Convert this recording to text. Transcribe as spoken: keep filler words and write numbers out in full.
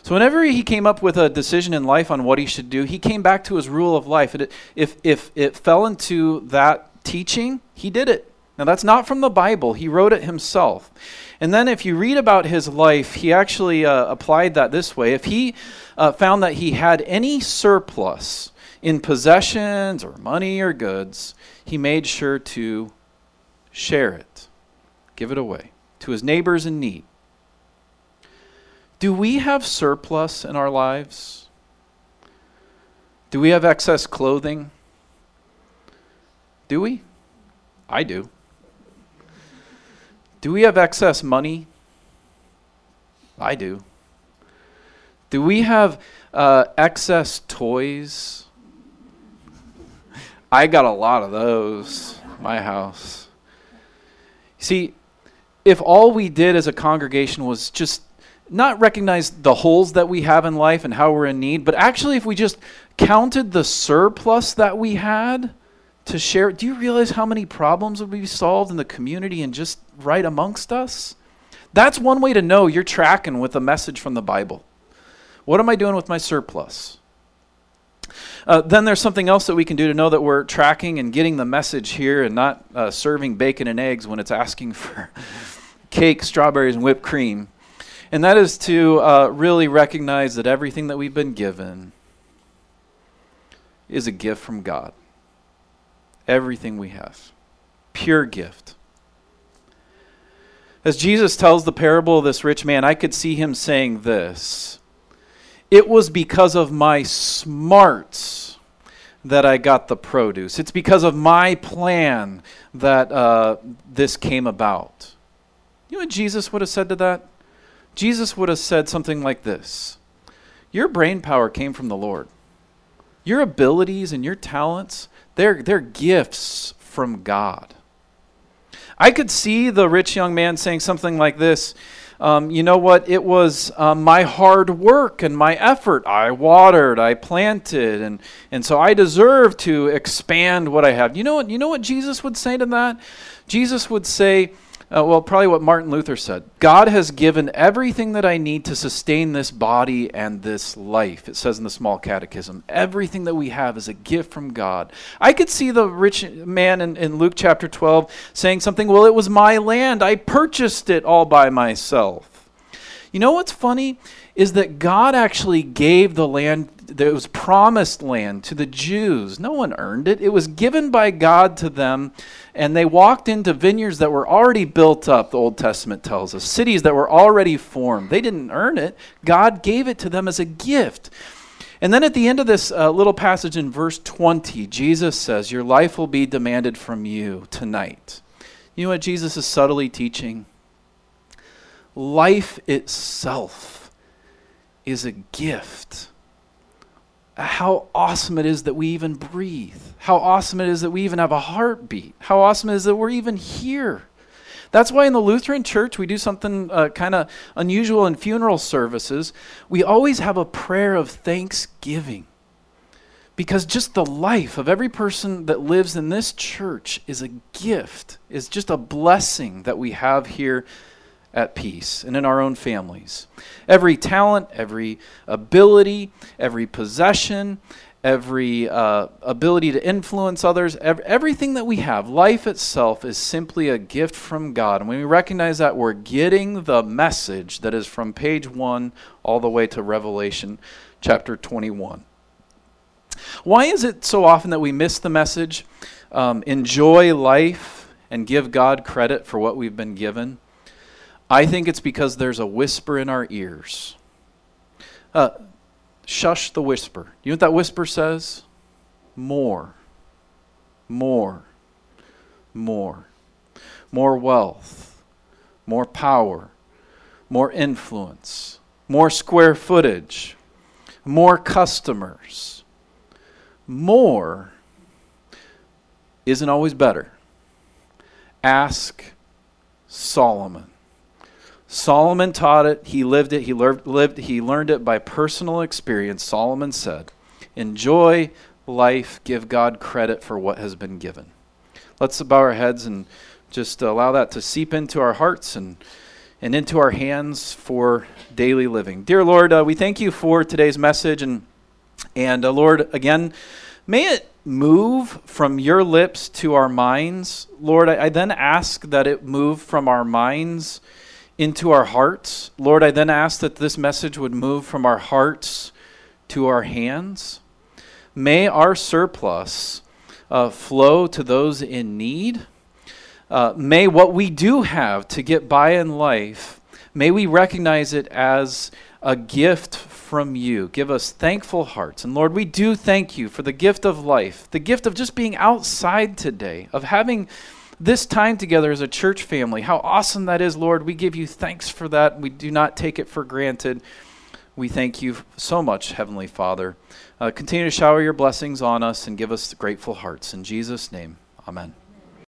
So whenever he came up with a decision in life on what he should do, he came back to his rule of life. And it, if, if it fell into that teaching, he did it. Now that's not from the Bible. He wrote it himself. And then if you read about his life, he actually uh, applied that this way. If he uh, found that he had any surplus in possessions or money or goods, he made sure to share it, give it away to his neighbors in need. Do we have surplus in our lives? Do we have excess clothing? Do we? I do. Do we have excess money? I do. Do we have uh, excess toys? I got a lot of those in my house. See, if all we did as a congregation was just not recognize the holes that we have in life and how we're in need, but actually if we just counted the surplus that we had to share, do you realize how many problems would be solved in the community and just right amongst us? That's one way to know you're tracking with a message from the Bible. What am I doing with my surplus? Uh, then there's something else that we can do to know that we're tracking and getting the message here and not uh, serving bacon and eggs when it's asking for cake, strawberries, and whipped cream. And that is to uh, really recognize that everything that we've been given is a gift from God. Everything we have. Pure gift. As Jesus tells the parable of this rich man, I could see him saying this: it was because of my smarts that I got the produce. It's because of my plan that uh, this came about. You know what Jesus would have said to that? Jesus would have said something like this: your brain power came from the Lord. Your abilities and your talents, they're, they're gifts from God. I could see the rich young man saying something like this: Um, you know what? It was um, my hard work and my effort. I watered, I planted, and, and so I deserve to expand what I have. You know what? You know what Jesus would say to that? Jesus would say, uh, well, probably what Martin Luther said: God has given everything that I need to sustain this body and this life. It says in the Small Catechism, everything that we have is a gift from God. I could see the rich man in, in Luke chapter twelve saying something, well, it was my land. I purchased it all by myself. You know what's funny is that God actually gave the land, that was promised land, to the Jews. No one earned it. It was given by God to them, and they walked into vineyards that were already built up, the Old Testament tells us, cities that were already formed. They didn't earn it. God gave it to them as a gift. And then at the end of this uh, little passage in verse twenty, Jesus says, your life will be demanded from you tonight. You know what Jesus is subtly teaching? Life itself is a gift. How awesome it is that we even breathe. How awesome it is that we even have a heartbeat. How awesome it is that we're even here. That's why in the Lutheran Church we do something uh, kind of unusual in funeral services. We always have a prayer of thanksgiving. Because just the life of every person that lives in this church is a gift, is just a blessing that we have here at Peace and in our own families. Every talent, every ability, every possession, every uh, ability to influence others, ev- everything that we have, life itself is simply a gift from God. And when we recognize that, we're getting the message that is from page one all the way to Revelation chapter twenty-one. Why is it so often that we miss the message, um, enjoy life and give God credit for what we've been given? I think it's because there's a whisper in our ears. Uh, shush the whisper. You know what that whisper says? More, more, more. More wealth, more power, more influence, more square footage, more customers. More isn't always better. Ask Solomon. Solomon taught it, he lived it, he learned, lived, he learned it by personal experience. Solomon said, enjoy life, give God credit for what has been given. Let's bow our heads and just allow that to seep into our hearts and and into our hands for daily living. Dear Lord, uh, we thank you for today's message. And, and uh, Lord, again, may it move from your lips to our minds. Lord, I, I then ask that it move from our minds into our hearts. Lord, I then ask that this message would move from our hearts to our hands. May our surplus uh, flow to those in need. Uh, may what we do have to get by in life, may we recognize it as a gift from you. Give us thankful hearts. And Lord, we do thank you for the gift of life, the gift of just being outside today, of having this time together as a church family. How awesome that is, Lord. We give you thanks for that. We do not take it for granted. We thank you so much, Heavenly Father. Uh, continue to shower your blessings on us and give us grateful hearts. In Jesus' name, amen.